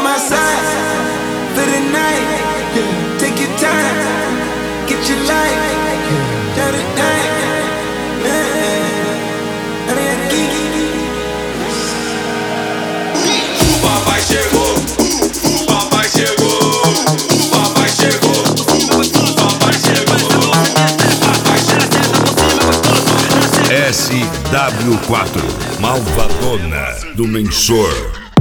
my side for the night. Take your time, get your life. Turn it down. O papai chegou, o papai chegou, o papai chegou, o papai chegou. SW4, Malvadona do Mensor.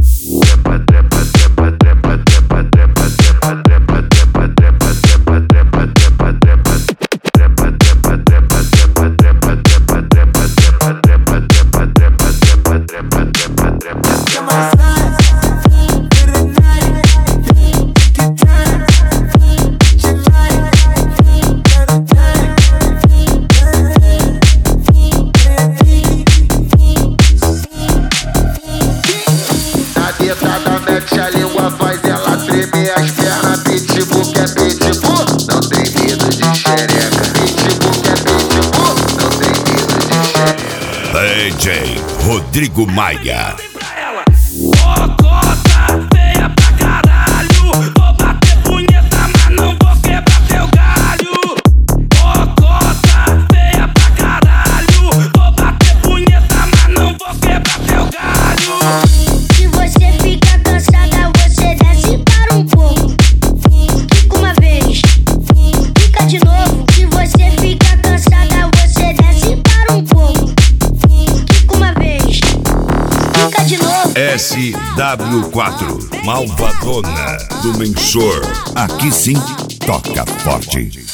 Mete a língua, faz ela tremer as pernas. Pitbull que é pitbull, não tem medo de xereca. Pitbull que é pitbull, não tem medo de xereca. DJ Rodrigo Maia. Ô cota, feia pra caralho. Vou bater punheta, mas não vou quebrar teu galho. Ô cota, feia pra caralho. Vou bater punheta, mas não vou quebrar teu galho. Se você fica cansada, você desce para um pouco. Fica uma vez, fica de novo. Se você fica cansada, você desce para um pouco. Fica uma vez, fica de novo. SW4, Malvadona do Mensor. Aqui sim, toca forte.